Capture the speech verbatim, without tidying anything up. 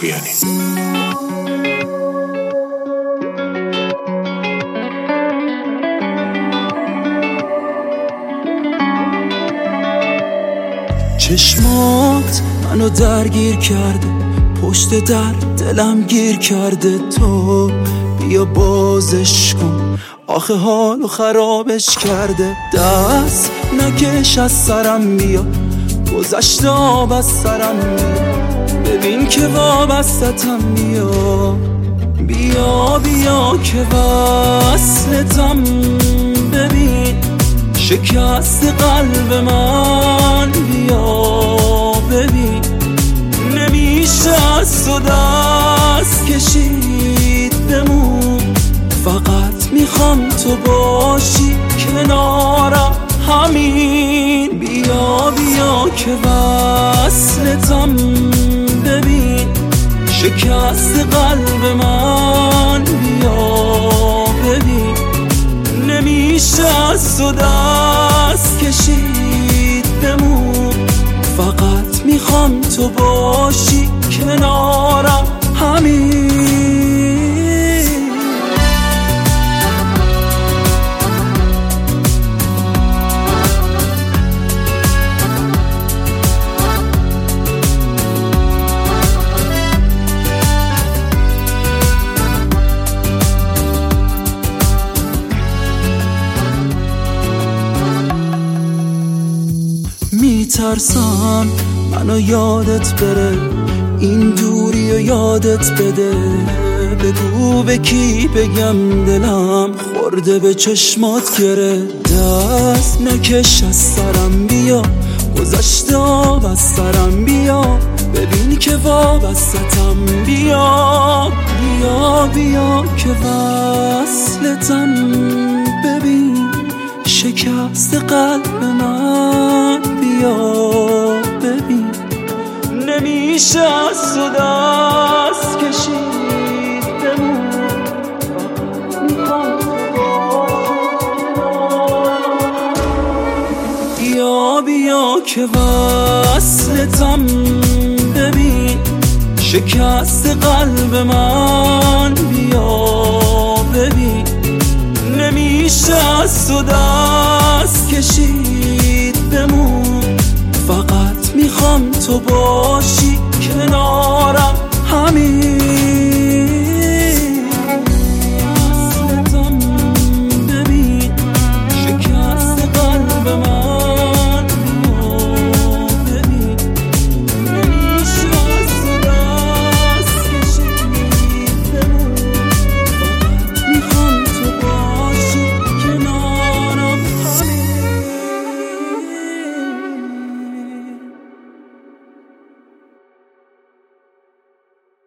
کاویانی. چشمات منو درگیر کرده، پشت در دلم گیر کرده. تو بیا بازش کن، آخه حالو خرابش کرده. دست نکش از سرم، بیا گذشته آب از سرم بیا. ببین که وابستتم، بیا بیا بیا که وصلتم. ببین شکست قلب من، بیا ببین نمیشه از تو دست کشید بمون. فقط میخوام تو باشی کنارم، همین. بیا بیا که وصلتم. ببین شکست قلب من، بیا ببین نمیشه از تو دست کشید بمون. فقط میخوام تو باشی کنارم، همین. میترسم منو یادت بره، این دوری و یادت بده. بگو به کی بگم دلم خورده به چشمات گره. دست نکش از سرم، بیا گذشته آب از سرم بیا. ببین که وابستتم، بیا بیا بیا که وصلتم. ببین شکست قلب من، بیا ببین نمیشه از تو دست کشید بمون. بیا بیا که وصلتم. ببین شکست قلب من، بیا ببین نمیشه از تو دست کشید بمون. فقط میخوام تو باشی